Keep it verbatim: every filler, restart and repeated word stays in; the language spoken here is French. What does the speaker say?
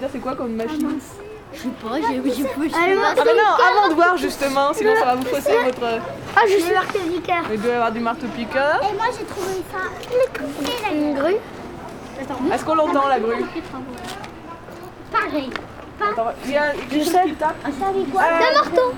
dire c'est quoi comme machine? Je sais pas, j'ai j'ai plus. Ah mais non, avant de voir justement, sinon ça va vous fausser votre... Ah, je suis marteau-piqueur. Il doit y avoir du marteau-piqueur. Et moi j'ai trouvé ça. Une grue. Est-ce qu'on l'entend la grue? Pareil. Attends, il y a quelque chose qui tape. Un marteau.